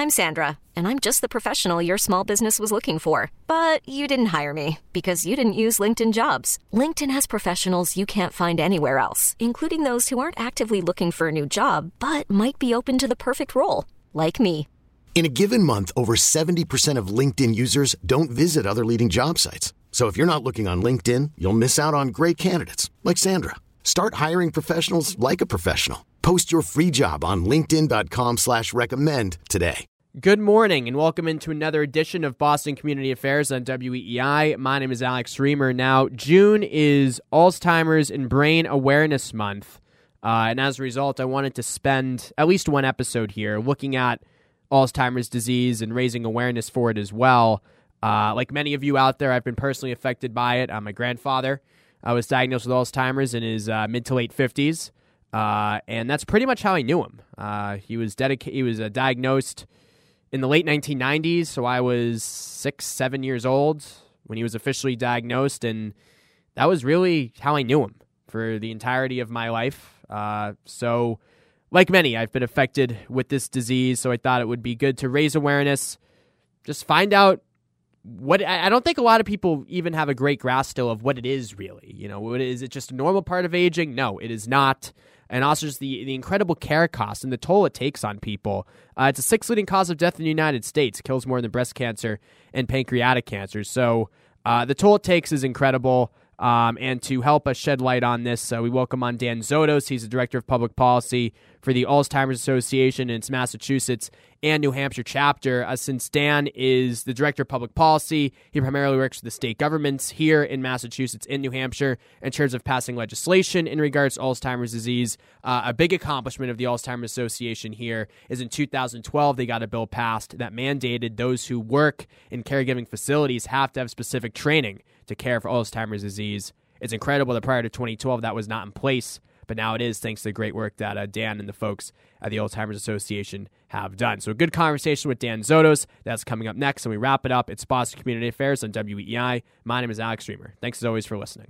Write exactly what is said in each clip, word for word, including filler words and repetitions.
I'm Sandra, and I'm just the professional your small business was looking for. But you didn't hire me because you didn't use LinkedIn Jobs. LinkedIn has professionals you can't find anywhere else, including those who aren't actively looking for a new job, but might be open to the perfect role, like me. In a given month, over seventy percent of LinkedIn users don't visit other leading job sites. So if you're not looking on LinkedIn, you'll miss out on great candidates like Sandra. Start hiring professionals like a professional. Post your free job on linkedin.com slash recommend today. Good morning and welcome into another edition of Boston Community Affairs on W E E I. My name is Alex Reamer. Now, June is Alzheimer's and Brain Awareness Month. Uh, and as a result, I wanted to spend at least one episode here looking at Alzheimer's disease and raising awareness for it as well. Uh, like many of you out there, I've been personally affected by it. Uh, my grandfather uh, was diagnosed with Alzheimer's in his uh, mid to late fifties. Uh, and that's pretty much how I knew him. Uh, he was dedica- He was uh, diagnosed in the late nineteen nineties, so I was six, seven years old when he was officially diagnosed, and that was really how I knew him for the entirety of my life. Uh, so, like many, I've been affected with this disease, so I thought it would be good to raise awareness, just find out what. I don't think a lot of people even have a great grasp still of what it is really. You know, what is it just a normal part of aging? No, it is not. And also just the, the incredible care costs and the toll it takes on people. Uh, it's a sixth leading cause of death in the United States. It kills more than breast cancer and pancreatic cancer. So uh, the toll it takes is incredible. Um, and to help us shed light on this, uh, we welcome on Dan Zotos. He's the Director of Public Policy for the Alzheimer's Association in its Massachusetts and New Hampshire chapter. Uh, since Dan is the Director of Public Policy, he primarily works with the state governments here in Massachusetts and New Hampshire in terms of passing legislation in regards to Alzheimer's disease. Uh, a big accomplishment of the Alzheimer's Association here is in two thousand twelve, they got a bill passed that mandated those who work in caregiving facilities have to have specific training to care for Alzheimer's disease. It's incredible that prior to twenty twelve, that was not in place, but now it is thanks to the great work that uh, Dan and the folks at the Alzheimer's Association have done. So a good conversation with Dan Zotos. That's coming up next, and we wrap it up. It's Boston Community Affairs on W E E I. My name is Alex Reamer. Thanks as always for listening.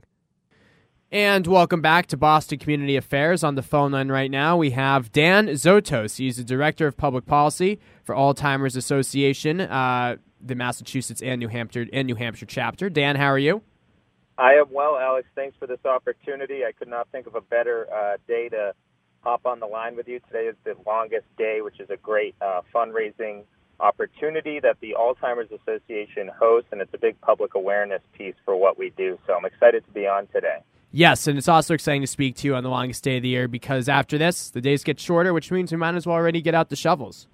And welcome back to Boston Community Affairs. On the phone line right now, we have Dan Zotos. He's the Director of Public Policy for Alzheimer's Association, uh, the Massachusetts and New Hampshire and New Hampshire chapter. Dan, how are you? I am well, Alex. Thanks for this opportunity. I could not think of a better uh, day to hop on the line with you. Today is the longest day, which is a great uh, fundraising opportunity that the Alzheimer's Association hosts, and it's a big public awareness piece for what we do. So I'm excited to be on today. Yes, and it's also exciting to speak to you on the longest day of the year because after this, the days get shorter, which means we might as well already get out the shovels.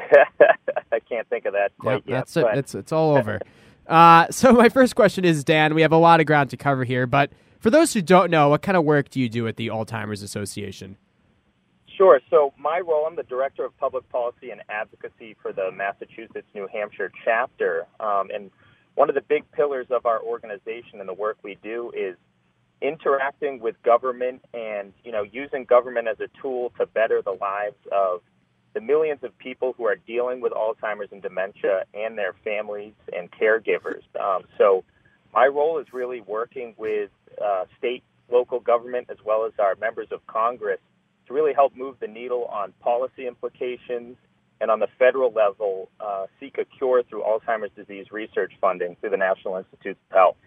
I can't think of that quite yep, yet. That's it. It's, it's all over. uh, so my first question is, Dan, we have a lot of ground to cover here, but for those who don't know, what kind of work do you do at the Alzheimer's Association? Sure. So my role, I'm the Director of Public Policy and Advocacy for the Massachusetts, New Hampshire chapter. Um, and one of the big pillars of our organization and the work we do is interacting with government and, you know, using government as a tool to better the lives of the millions of people who are dealing with Alzheimer's and dementia and their families and caregivers. Um, so my role is really working with uh, state, local government, as well as our members of Congress to really help move the needle on policy implications and on the federal level, uh, seek a cure through Alzheimer's disease research funding through the National Institutes of Health.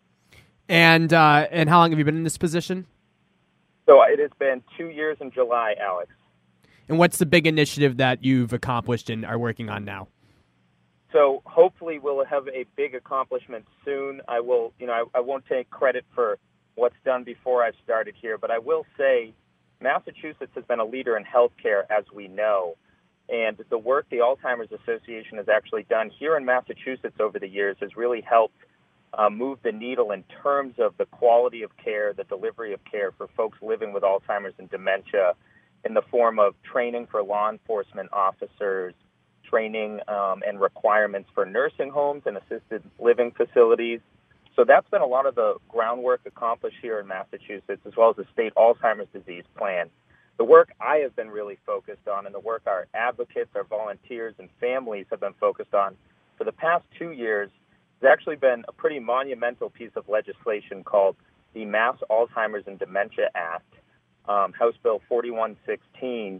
And uh, and how long have you been in this position? So it has been two years in July, Alex. And what's the big initiative that you've accomplished and are working on now? So hopefully we'll have a big accomplishment soon. I will, you know, I, I won't take credit for what's done before I've started here, but I will say Massachusetts has been a leader in healthcare, as we know. And the work the Alzheimer's Association has actually done here in Massachusetts over the years has really helped uh, move the needle in terms of the quality of care, the delivery of care for folks living with Alzheimer's and dementia in the form of training for law enforcement officers, training um, and requirements for nursing homes and assisted living facilities. So that's been a lot of the groundwork accomplished here in Massachusetts, as well as the state Alzheimer's disease plan. The work I have been really focused on and the work our advocates, our volunteers, and families have been focused on for the past two years has actually been a pretty monumental piece of legislation called the Mass Alzheimer's and Dementia Act, um, House Bill forty-one sixteen,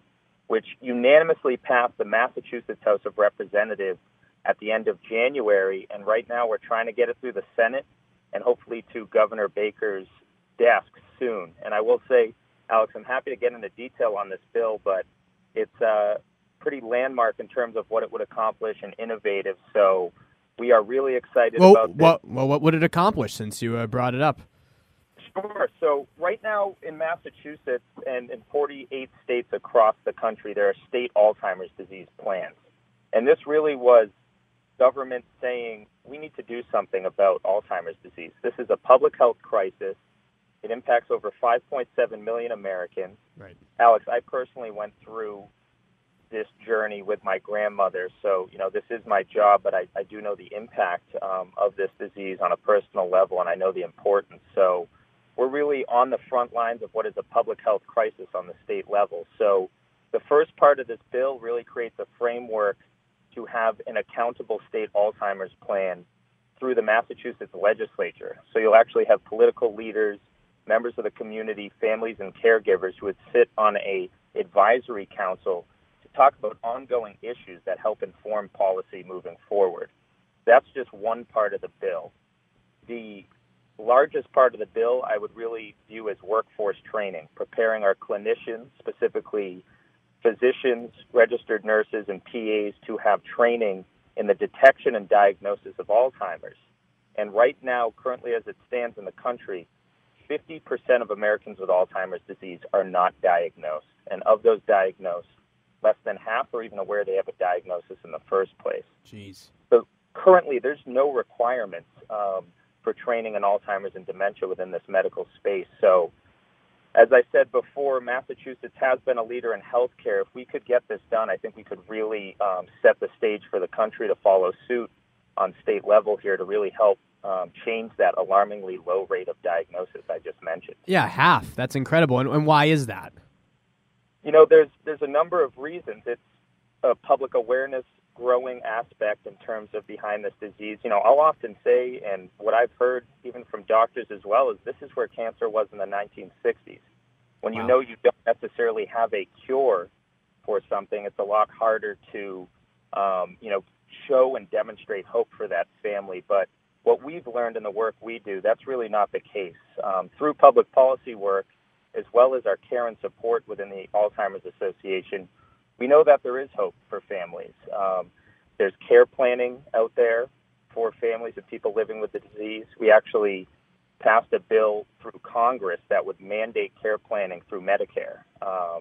which unanimously passed the Massachusetts House of Representatives at the end of January. And right now we're trying to get it through the Senate and hopefully to Governor Baker's desk soon. And I will say, Alex, I'm happy to get into detail on this bill, but it's uh, pretty landmark in terms of what it would accomplish and innovative. So we are really excited well, about this. Well, well, what would it accomplish since you uh, brought it up? Sure. So right now in Massachusetts and in forty-eight states across the country, there are state Alzheimer's disease plans. And this really was government saying we need to do something about Alzheimer's disease. This is a public health crisis. It impacts over five point seven million Americans. Right. Alex, I personally went through this journey with my grandmother. So, you know, this is my job, but I, I do know the impact um, of this disease on a personal level, and I know the importance. So we're really on the front lines of what is a public health crisis on the state level. So the first part of this bill really creates a framework to have an accountable state Alzheimer's plan through the Massachusetts legislature. So you'll actually have political leaders, members of the community, families, and caregivers who would sit on a advisory council to talk about ongoing issues that help inform policy moving forward. That's just one part of the bill. The largest part of the bill I would really view as workforce training, preparing our clinicians, specifically physicians, registered nurses, and P As to have training in the detection and diagnosis of Alzheimer's. And right now, currently as it stands in the country, fifty percent of Americans with Alzheimer's disease are not diagnosed. And of those diagnosed, less than half are even aware they have a diagnosis in the first place. Jeez. So currently, there's no requirements um, for training in Alzheimer's and dementia within this medical space. So as I said before, Massachusetts has been a leader in healthcare. If we could get this done, I think we could really um, set the stage for the country to follow suit on state level here to really help um, change that alarmingly low rate of diagnosis I just mentioned. Yeah, half. That's incredible. And, and why is that? You know, there's there's a number of reasons. It's a public awareness growing aspect in terms of behind this disease. You know, I'll often say, and what I've heard even from doctors as well, is this is where cancer was in the nineteen sixties. When you Wow. know you don't necessarily have a cure for something, it's a lot harder to, um, you know, show and demonstrate hope for that family. But what we've learned in the work we do, that's really not the case. Um, through public policy work, as well as our care and support within the Alzheimer's Association, we know that there is hope for families. Um, there's care planning out there for families of people living with the disease. We actually passed a bill through Congress that would mandate care planning through Medicare. Um,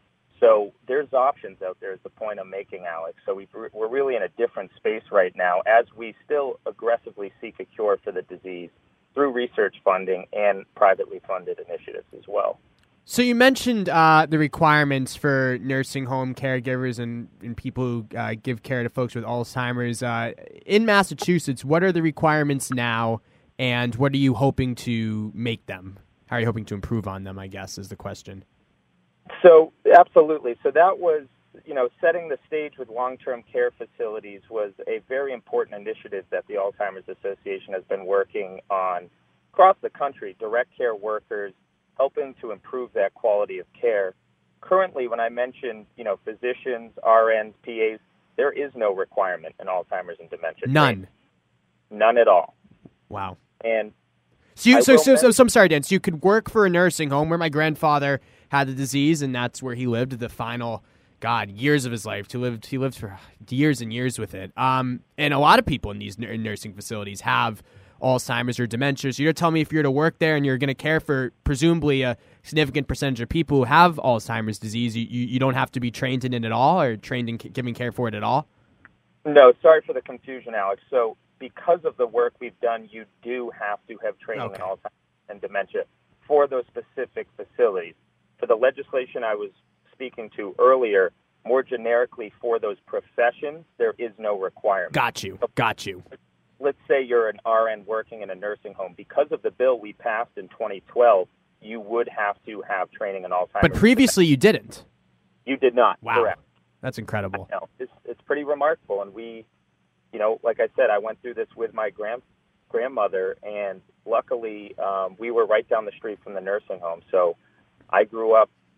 so there's options out there is the point I'm making, Alex. So we've, we're really in a different space right now as we still aggressively seek a cure for the disease through research funding and privately funded initiatives as well. So you mentioned uh, the requirements for nursing home caregivers and, and people who uh, give care to folks with Alzheimer's. Uh, in Massachusetts, what are the requirements now, and what are you hoping to make them? How are you hoping to improve on them, I guess, is the question. So, absolutely. So that was, you know, setting the stage with long-term care facilities was a very important initiative that the Alzheimer's Association has been working on across the country, direct care workers, helping to improve that quality of care. Currently, when I mention, you know, physicians, R Ns, P As, there is no requirement in Alzheimer's and dementia. None. Training. None at all. Wow. And so, you, I so, will so, so, mention- so I'm sorry, Dan. So you could work for a nursing home where my grandfather had the disease, and that's where he lived the final, God, years of his life. He lived, he lived for years and years with it. Um, and a lot of people in these n- nursing facilities have Alzheimer's or dementia. So you're telling me if you're to work there and you're going to care for presumably a significant percentage of people who have Alzheimer's disease, you, you, you don't have to be trained in it at all or trained in c- giving care for it at all? No, sorry for the confusion, Alex. So because of the work we've done, you do have to have training Okay. in Alzheimer's and dementia for those specific facilities. For the legislation I was speaking to earlier, more generically for those professions, there is no requirement. Got you. Got you. Let's say you're an R N working in a nursing home. Because of the bill we passed in twenty twelve, you would have to have training in Alzheimer's. But previously you didn't. You did not. Wow. Correct. That's incredible. No, it's, it's pretty remarkable. And we, you know, like I said, I went through this with my grand, grandmother, and luckily um, we were right down the street from the nursing home. So I grew up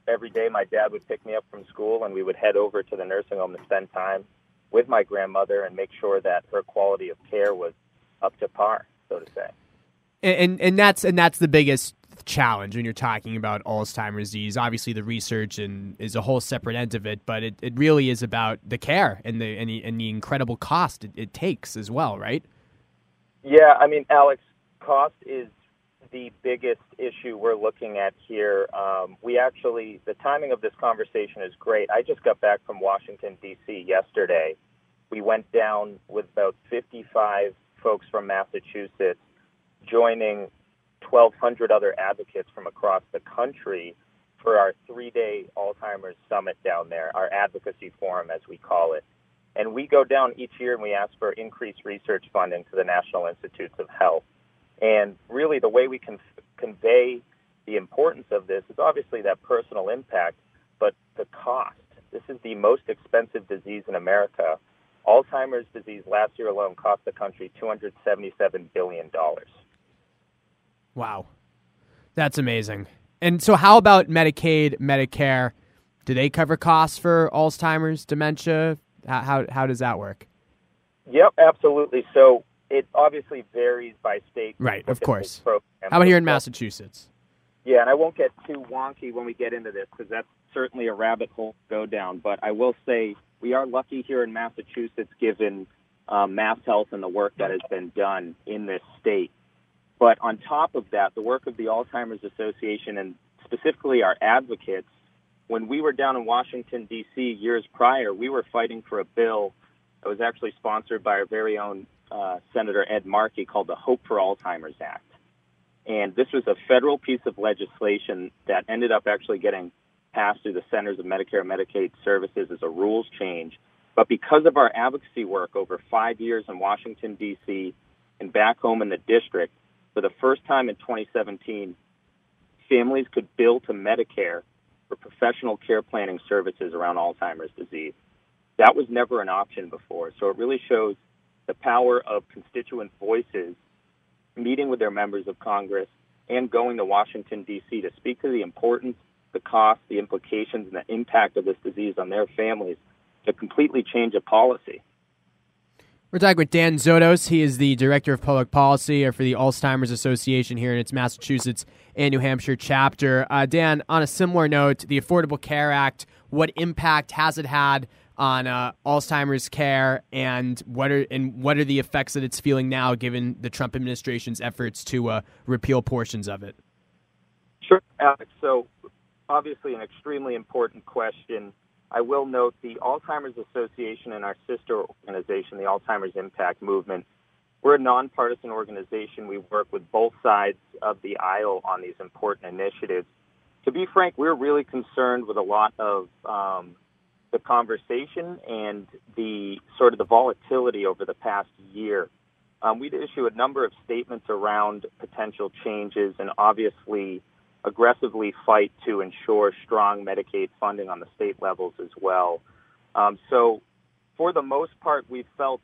every day my dad would pick me up from school, and we would head over to the nursing home to spend time with my grandmother and make sure that her quality of care was up to par, so to say. And, and and that's and that's the biggest challenge when you're talking about Alzheimer's disease. Obviously, the research and is a whole separate end of it, but it, it really is about the care and the and the, and the incredible cost it, it takes as well, right? Yeah, I mean, Alex, cost is the biggest issue we're looking at here. Um, we actually, the timing of this conversation is great. I just got back from Washington, D C yesterday. We went down with about fifty-five folks from Massachusetts, joining twelve hundred other advocates from across the country for our three-day Alzheimer's Summit down there, our advocacy forum, as we call it. And we go down each year and we ask for increased research funding to the National Institutes of Health. And really the way we can f- convey the importance of this is obviously that personal impact, but the cost. This is the most expensive disease in America. Alzheimer's disease last year alone cost the country two hundred seventy-seven billion dollars. Wow. That's amazing. And so how about Medicaid, Medicare? Do they cover costs for Alzheimer's, dementia? How how, how does that work? Yep, absolutely. So it obviously varies by state. Right, of course. How about here in Massachusetts? Yeah, and I won't get too wonky when we get into this because that's certainly a rabbit hole to go down. But I will say we are lucky here in Massachusetts given um, Mass Health and the work that has been done in this state. But on top of that, the work of the Alzheimer's Association and specifically our advocates, when we were down in Washington, D C years prior, we were fighting for a bill that was actually sponsored by our very own uh, Senator Ed Markey called the Hope for Alzheimer's Act. And this was a federal piece of legislation that ended up actually getting passed through the Centers of Medicare and Medicaid Services as a rules change. But because of our advocacy work over five years in Washington, D C and back home in the district, for the first time in twenty seventeen, families could bill to Medicare for professional care planning services around Alzheimer's disease. That was never an option before. So it really shows the power of constituent voices meeting with their members of Congress and going to Washington, D C to speak to the importance, the cost, the implications, and the impact of this disease on their families to completely change a policy. We're talking with Dan Zotos. He is the Director of Public Policy for the Alzheimer's Association here in its Massachusetts and New Hampshire chapter. Uh, Dan, on a similar note, the Affordable Care Act, what impact has it had on uh, Alzheimer's care, and what are and what are the effects that it's feeling now, given the Trump administration's efforts to uh, repeal portions of it? Sure, Alex. So, obviously, an extremely important question. I will note the Alzheimer's Association and our sister organization, the Alzheimer's Impact Movement, we're a nonpartisan organization. We work with both sides of the aisle on these important initiatives. To be frank, we're really concerned with a lot of um, the conversation and the sort of the volatility over the past year. Um, we'd issue a number of statements around potential changes and obviously aggressively fight to ensure strong Medicaid funding on the state levels as well. Um, so for the most part, we've felt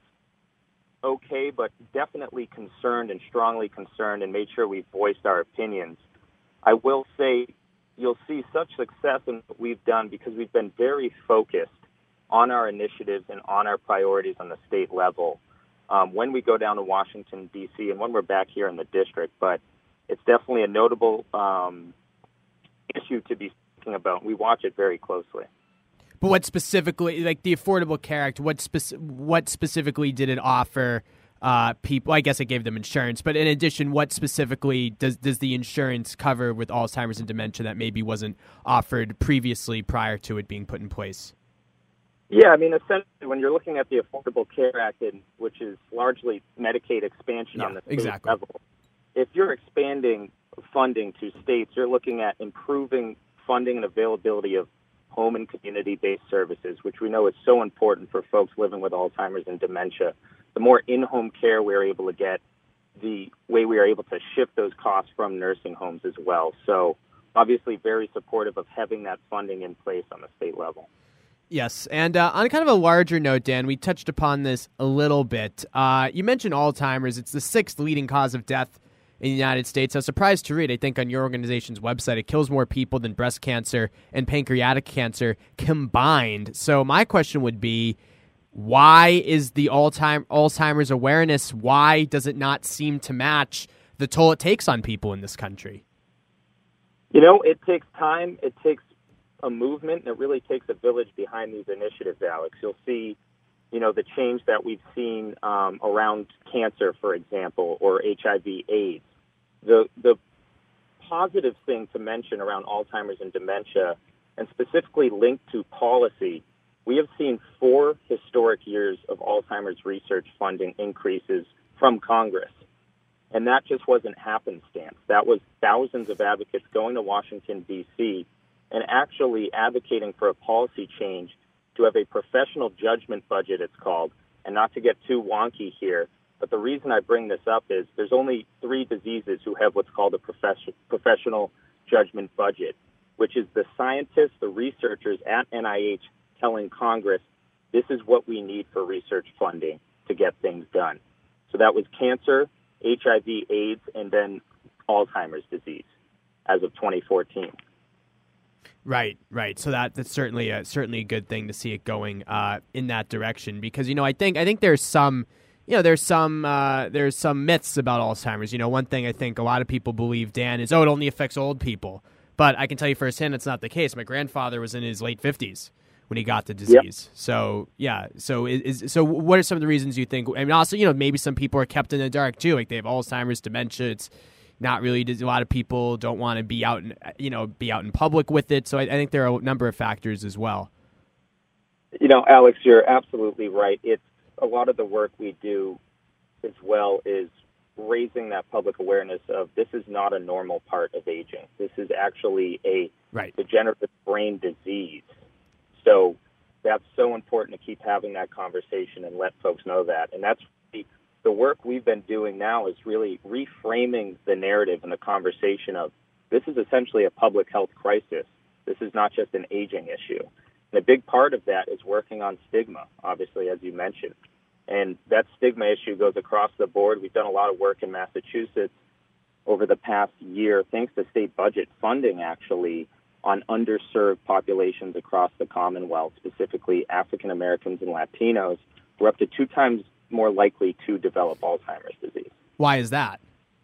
okay, but definitely concerned and strongly concerned and made sure we voiced our opinions. I will say you'll see such success in what we've done because we've been very focused on our initiatives and on our priorities on the state level um, when we go down to Washington, D C, and when we're back here in the district. But it's definitely a notable um, issue to be thinking about. We watch it very closely. But what specifically, like the Affordable Care Act, what speci- what specifically did it offer uh, people? I guess it gave them insurance, but in addition, what specifically does does the insurance cover with Alzheimer's and dementia that maybe wasn't offered previously prior to it being put in place? Yeah, I mean, essentially, when you're looking at the Affordable Care Act, which is largely Medicaid expansion yeah, on the state exactly. level, if you're expanding funding to states, you're looking at improving funding and availability of home and community-based services, which we know is so important for folks living with Alzheimer's and dementia. The more in-home care we're able to get, the way we are able to shift those costs from nursing homes as well. So obviously very supportive of having that funding in place on the state level. Yes, and uh, on kind of a larger note, Dan, we touched upon this a little bit. Uh, you mentioned Alzheimer's. It's the sixth leading cause of death in the United States. I was surprised to read, I think on your organization's website, it kills more people than breast cancer and pancreatic cancer combined. So my question would be, why is the all-time Alzheimer's awareness, why does it not seem to match the toll it takes on people in this country? You know, it takes time, it takes a movement, and it really takes a village behind these initiatives, Alex. You'll see, you know, the change that we've seen um, around cancer, for example, or H I V AIDS. The the positive thing to mention around Alzheimer's and dementia, and specifically linked to policy, we have seen four historic years of Alzheimer's research funding increases from Congress. And that just wasn't happenstance. That was thousands of advocates going to Washington, D C, and actually advocating for a policy change to have a professional judgment budget, it's called, and not to get too wonky here. But the reason I bring this up is there's only three diseases who have what's called a profession, professional judgment budget, which is the scientists, the researchers at N I H telling Congress, this is what we need for research funding to get things done. So that was cancer, H I V, AIDS, and then Alzheimer's disease as of twenty fourteen. Right, right. So that that's certainly a, certainly a good thing to see it going uh, in that direction, because you know I think I think there's some you know there's some uh, there's some myths about Alzheimer's. You know, one thing I think a lot of people believe, Dan, is oh it only affects old people, but I can tell you firsthand it's not the case. My grandfather was in his late fifties when he got the disease. Yep. So yeah, so is, is so what are some of the reasons you think? I mean, also you know maybe some people are kept in the dark too, like they have Alzheimer's, dementia. It's not really, a lot of people don't want to be out, in, you know, be out in public with it. So I, I think there are a number of factors as well. You know, Alex, you're absolutely right. It's a lot of the work we do as well is raising that public awareness of this is not a normal part of aging. This is actually a right. degenerative brain disease. So that's so important to keep having that conversation and let folks know that. And that's the The work we've been doing now is really reframing the narrative and the conversation of this is essentially a public health crisis. This is not just an aging issue. And a big part of that is working on stigma, obviously, as you mentioned. And that stigma issue goes across the board. We've done a lot of work in Massachusetts over the past year, thanks to state budget funding, actually, on underserved populations across the Commonwealth, specifically African Americans and Latinos, who are up to two times more likely to develop Alzheimer's disease. Why is that?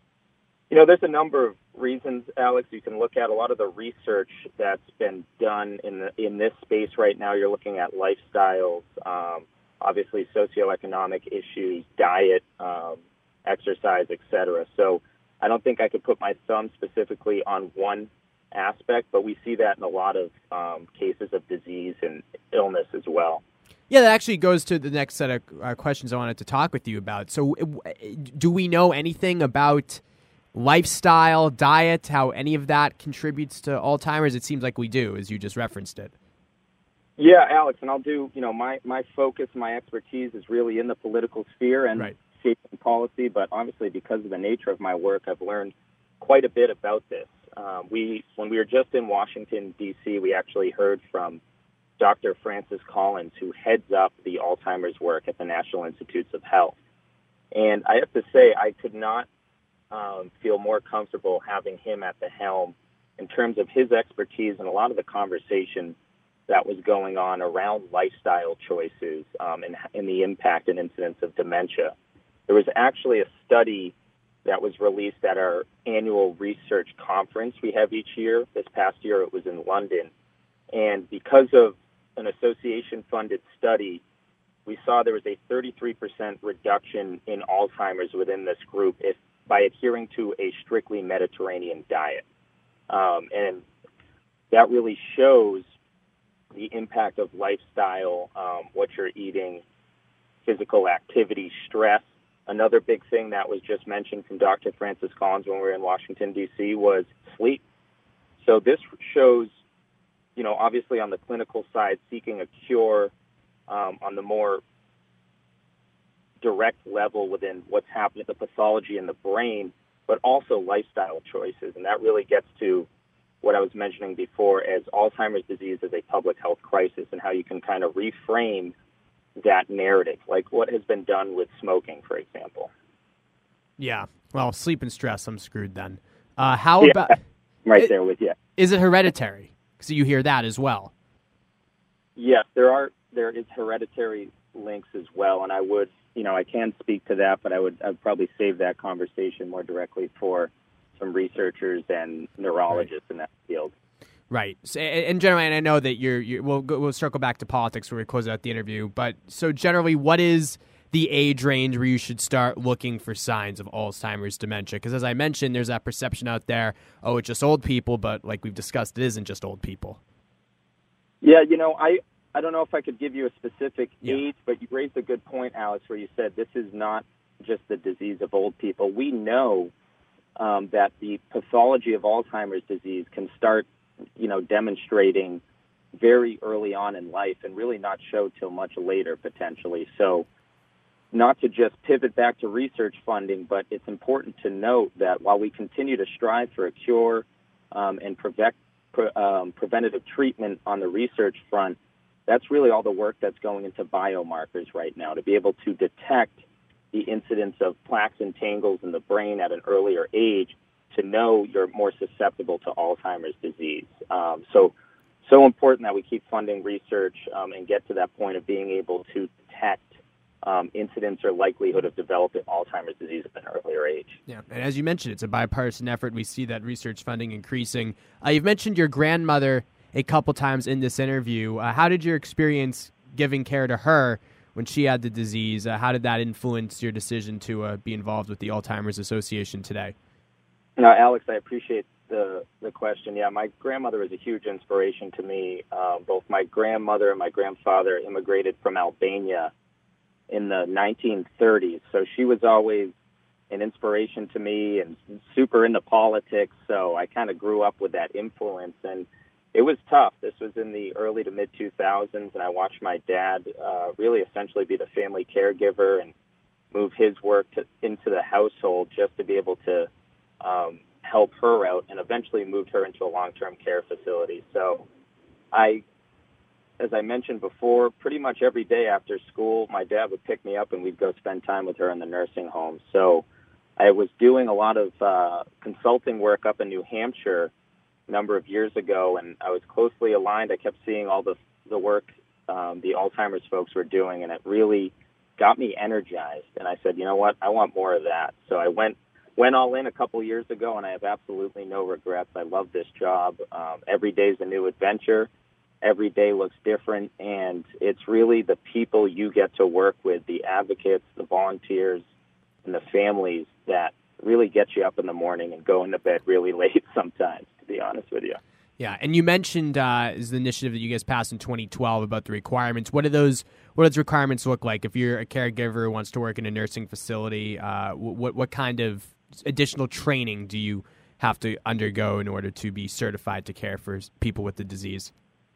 You know, there's a number of reasons, Alex. You can look at a lot of the research that's been done in the, in this space right now. You're looking at lifestyles, um, obviously socioeconomic issues, diet, um, exercise, et cetera. So I don't think I could put my thumb specifically on one aspect, but we see that in a lot of um, cases of disease and illness as well. Yeah, that actually goes to the next set of uh, questions I wanted to talk with you about. So do we know anything about lifestyle, diet, how any of that contributes to Alzheimer's? It seems like we do, as you just referenced it. Yeah, Alex, and I'll do, you know, my, my focus, my expertise is really in the political sphere and right. shaping policy, but obviously because of the nature of my work, I've learned quite a bit about this. Um, we, when we were just in Washington, D C, we actually heard from Doctor Francis Collins, who heads up the Alzheimer's work at the National Institutes of Health. And I have to say, I could not um, feel more comfortable having him at the helm in terms of his expertise and a lot of the conversation that was going on around lifestyle choices um, and, and the impact and incidence of dementia. There was actually a study that was released at our annual research conference we have each year. This past year, it was in London. And because of an association-funded study, we saw there was a thirty-three percent reduction in Alzheimer's within this group if by adhering to a strictly Mediterranean diet. Um, and that really shows the impact of lifestyle, um, what you're eating, physical activity, stress. Another big thing that was just mentioned from Doctor Francis Collins when we were in Washington, D C was sleep. So this shows, you know, obviously on the clinical side, seeking a cure um, on the more direct level within what's happening, the pathology in the brain, but also lifestyle choices. And that really gets to what I was mentioning before as Alzheimer's disease as a public health crisis and how you can kind of reframe that narrative, like what has been done with smoking, for example. Yeah. Well, sleep and stress, I'm screwed then. Uh, how Yeah, about... I'm right it, there with you. Is it hereditary? So you hear that as well. Yes, there are. There is hereditary links as well, and I would, you know, I can speak to that, but I would, I'd probably save that conversation more directly for some researchers and neurologists right. in that field. Right. So, and generally, and I know that you're, you're we'll go, we'll circle back to politics where we close out the interview. But so generally, what is the age range where you should start looking for signs of Alzheimer's dementia? Because as I mentioned, there's that perception out there, oh, it's just old people, but like we've discussed, it isn't just old people. Yeah, you know, I, I don't know if I could give you a specific yeah. age, but you raised a good point, Alex, where you said this is not just the disease of old people. We know um, that the pathology of Alzheimer's disease can start, you know, demonstrating very early on in life and really not show till much later potentially. So not to just pivot back to research funding, but it's important to note that while we continue to strive for a cure um, and prevent, pre, um, preventative treatment on the research front, that's really all the work that's going into biomarkers right now to be able to detect the incidence of plaques and tangles in the brain at an earlier age to know you're more susceptible to Alzheimer's disease. Um, so, so important that we keep funding research um, and get to that point of being able to detect um, incidence or likelihood of developing Alzheimer's disease at an earlier age. Yeah, and as you mentioned, it's a bipartisan effort. We see that research funding increasing. Uh, you've mentioned your grandmother a couple times in this interview. Uh, how did your experience giving care to her when she had the disease, uh, how did that influence your decision to uh, be involved with the Alzheimer's Association today? Now, Alex, I appreciate the the question. Yeah, my grandmother is a huge inspiration to me. Uh, both my grandmother and my grandfather immigrated from Albania in the nineteen thirties, so she was always an inspiration to me and super into politics, so I kind of grew up with that influence, and it was tough. This was in the early to mid two thousands, and I watched my dad uh, really essentially be the family caregiver and move his work to, into the household just to be able to um, help her out, and eventually moved her into a long-term care facility. So I, as I mentioned before, pretty much every day after school, my dad would pick me up and we'd go spend time with her in the nursing home. So I was doing a lot of uh, consulting work up in New Hampshire a number of years ago, and I was closely aligned. I kept seeing all the the work um, the Alzheimer's folks were doing, and it really got me energized. And I said, you know what, I want more of that. So I went went all in a couple years ago, and I have absolutely no regrets. I love this job. Um, every day is a new adventure. Every day looks different, and it's really the people you get to work with, the advocates, the volunteers, and the families that really get you up in the morning and go into bed really late sometimes, to be honest with you. Yeah, and you mentioned uh, is the initiative that you guys passed in twenty twelve about the requirements. What do those what do those requirements look like? If you're a caregiver who wants to work in a nursing facility, uh, what what kind of additional training do you have to undergo in order to be certified to care for people with the disease?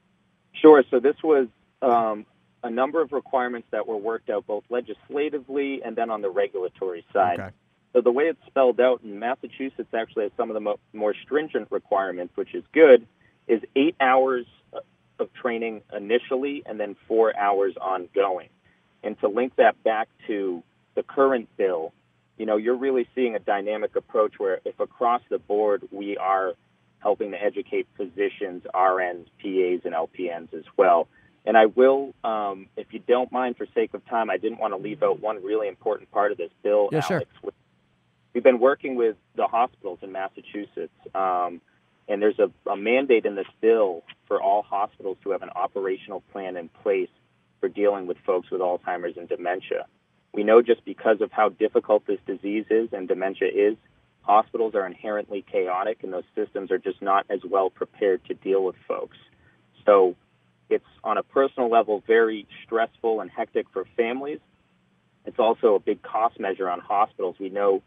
Sure. So this was um, a number of requirements that were worked out both legislatively and then on the regulatory side. Okay. So the way it's spelled out in Massachusetts actually has some of the mo- more stringent requirements, which is good, is eight hours of training initially and then four hours ongoing. And to link that back to the current bill, you know, you're really seeing a dynamic approach where if across the board we are helping to educate physicians, R Ns, P As, and L P Ns as well. And I will, um, if you don't mind, for sake of time, I didn't want to leave out one really important part of this bill, yeah, Alex. Sure. We've been working with the hospitals in Massachusetts, um, and there's a, a mandate in this bill for all hospitals to have an operational plan in place for dealing with folks with Alzheimer's and dementia. We know just because of how difficult this disease is and dementia is, hospitals are inherently chaotic, and those systems are just not as well prepared to deal with folks. So it's, on a personal level, very stressful and hectic for families. It's also a big cost measure on hospitals. We know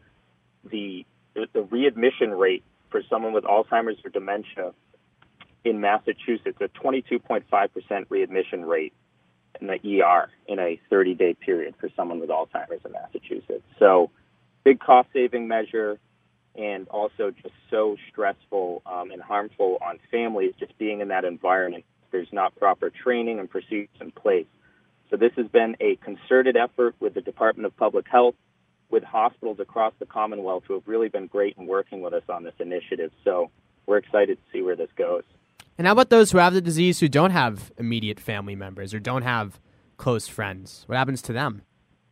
the the readmission rate for someone with Alzheimer's or dementia in Massachusetts, a twenty-two point five percent readmission rate in the E R in a thirty-day period for someone with Alzheimer's in Massachusetts. So big cost-saving measure, and also just so stressful um, and harmful on families just being in that environment. There's not proper training and procedures in place. So this has been a concerted effort with the Department of Public Health, with hospitals across the Commonwealth who have really been great in working with us on this initiative. So we're excited to see where this goes. And how about those who have the disease who don't have immediate family members or don't have close friends? What happens to them?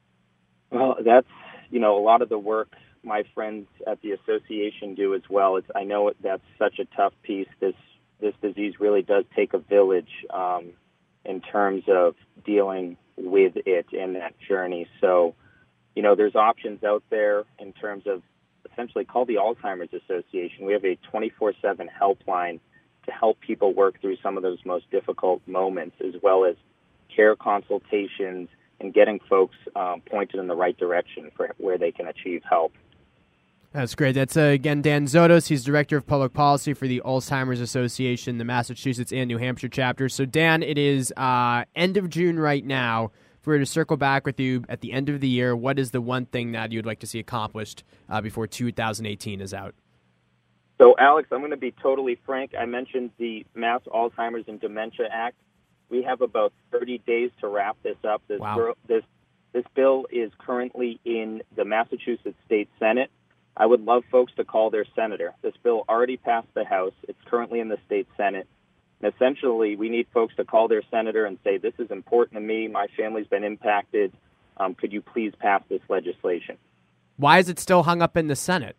Well, that's, you know, a lot of the work my friends at the association do as well. It's, I know that's such a tough piece. This this disease really does take a village um, in terms of dealing with it in that journey. So, you know, there's options out there in terms of essentially call the Alzheimer's Association. We have a twenty-four seven helpline to help people work through some of those most difficult moments, as well as care consultations and getting folks um, pointed in the right direction for where they can achieve help. That's great. That's, uh, again, Dan Zotos. He's Director of Public Policy for the Alzheimer's Association, the Massachusetts and New Hampshire chapter. So, Dan, it is uh, end of June right now. If we were to circle back with you at the end of the year, what is the one thing that you'd like to see accomplished uh, before two thousand eighteen is out? So, Alex, I'm going to be totally frank. I mentioned the Mass Alzheimer's and Dementia Act. We have about thirty days to wrap this up. This, wow. girl, this, this bill is currently in the Massachusetts State Senate. I would love folks to call their senator. This bill already passed the House. It's currently in the state Senate. And essentially, we need folks to call their senator and say, this is important to me. My family's been impacted. Um, could you please pass this legislation? Why is it still hung up in the Senate?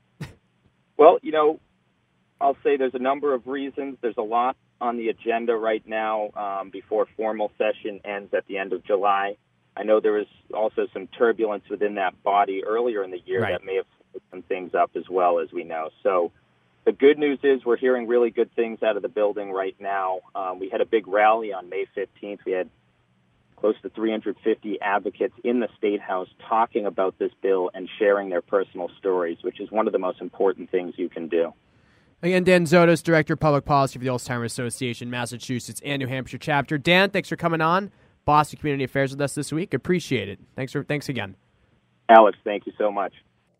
Well, you know, I'll say there's a number of reasons. There's a lot on the agenda right now um, before formal session ends at the end of July. I know there was also some turbulence within that body earlier in the year right. that may have put some things up as well, as we know. So the good news is we're hearing really good things out of the building right now. Um, we had a big rally on May fifteenth. We had close to three hundred fifty advocates in the State House talking about this bill and sharing their personal stories, which is one of the most important things you can do. Again, Dan Zotos, Director of Public Policy for the Alzheimer's Association, Massachusetts and New Hampshire chapter. Dan, thanks for coming on Boston Community Affairs with us this week. Appreciate it. Thanks for thanks again. Alex, thank you so much.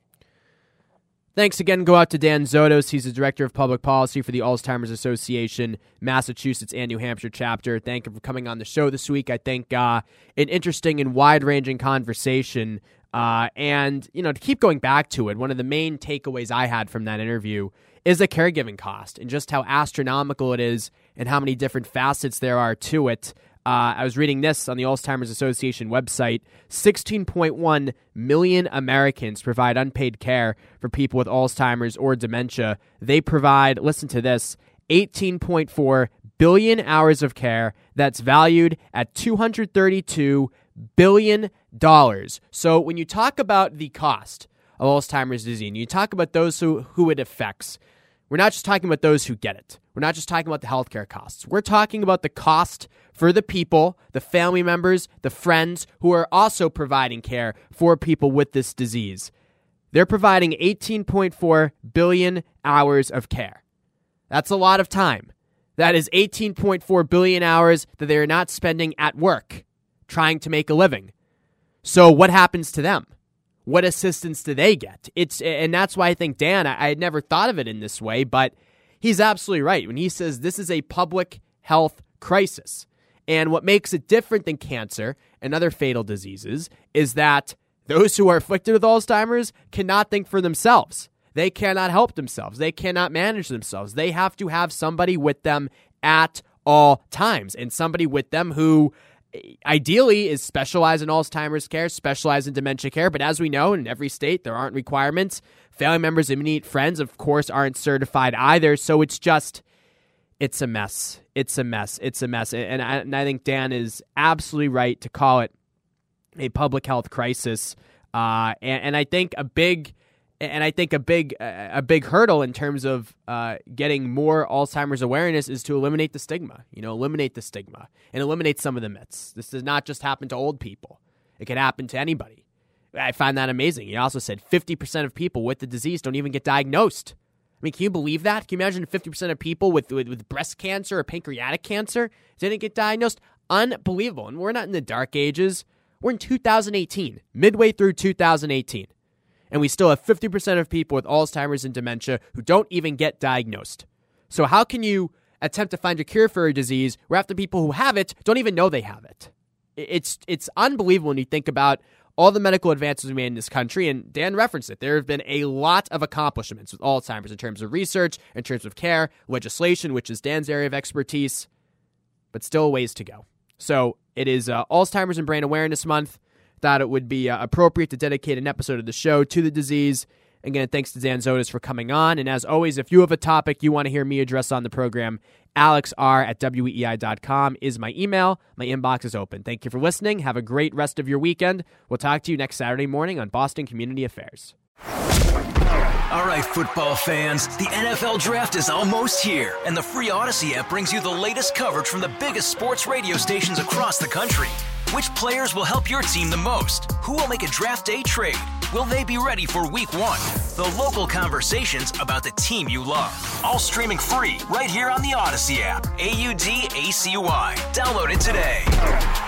Thanks again go out to Dan Zotos. He's the Director of Public Policy for the Alzheimer's Association, Massachusetts and New Hampshire chapter. Thank you for coming on the show this week. I think uh, an interesting and wide-ranging conversation. Uh, and, you know, to keep going back to it, one of the main takeaways I had from that interview is the caregiving cost and just how astronomical it is and how many different facets there are to it. Uh, I was reading this on the Alzheimer's Association website. sixteen point one million Americans provide unpaid care for people with Alzheimer's or dementia. They provide, listen to this, eighteen point four billion hours of care that's valued at two hundred thirty-two billion dollars. So when you talk about the cost of Alzheimer's disease, and you talk about those who, who it affects, we're not just talking about those who get it. We're not just talking about the healthcare costs. We're talking about the cost for the people, the family members, the friends who are also providing care for people with this disease. They're providing eighteen point four billion hours of care. That's a lot of time. That is eighteen point four billion hours that they are not spending at work trying to make a living. So what happens to them? What assistance do they get? It's and that's why I think Dan, I, I had never thought of it in this way, but he's absolutely right when he says this is a public health crisis. And what makes it different than cancer and other fatal diseases is that those who are afflicted with Alzheimer's cannot think for themselves. They cannot help themselves. They cannot manage themselves. They have to have somebody with them at all times, and somebody with them who ideally is specialized in Alzheimer's care, specialized in dementia care. But as we know, in every state, there aren't requirements. Family members, immediate friends, of course, aren't certified either. So it's just, it's a mess. It's a mess. It's a mess. And I, and I think Dan is absolutely right to call it a public health crisis. Uh, and, and I think a big, and I think a big, a big hurdle in terms of uh, getting more Alzheimer's awareness is to eliminate the stigma. You know, eliminate the stigma and eliminate some of the myths. This does not just happen to old people. It can happen to anybody. I find that amazing. He also said fifty percent of people with the disease don't even get diagnosed. I mean, can you believe that? Can you imagine fifty percent of people with, with, with breast cancer or pancreatic cancer didn't get diagnosed? Unbelievable. And we're not in the dark ages. We're in two thousand eighteen, midway through two thousand eighteen. And we still have fifty percent of people with Alzheimer's and dementia who don't even get diagnosed. So how can you attempt to find a cure for a disease where half the people who have it don't even know they have it? It's, it's unbelievable when you think about all the medical advances we made in this country, and Dan referenced it. There have been a lot of accomplishments with Alzheimer's in terms of research, in terms of care, legislation, which is Dan's area of expertise, but still a ways to go. So it is uh, Alzheimer's and Brain Awareness Month. Thought it would be uh, appropriate to dedicate an episode of the show to the disease. Again, thanks to Dan Zotis for coming on. And as always, if you have a topic you want to hear me address on the program, alexr at W E I dot com is my email. My inbox is open. Thank you for listening. Have a great rest of your weekend. We'll talk to you next Saturday morning on Boston Community Affairs. All right, football fans, the N F L Draft is almost here, and the free Odyssey app brings you the latest coverage from the biggest sports radio stations across the country. Which players will help your team the most? Who will make a draft day trade? Will they be ready for week one? The local conversations about the team you love. All streaming free right here on the Odyssey app. A U D A C Y. Download it today.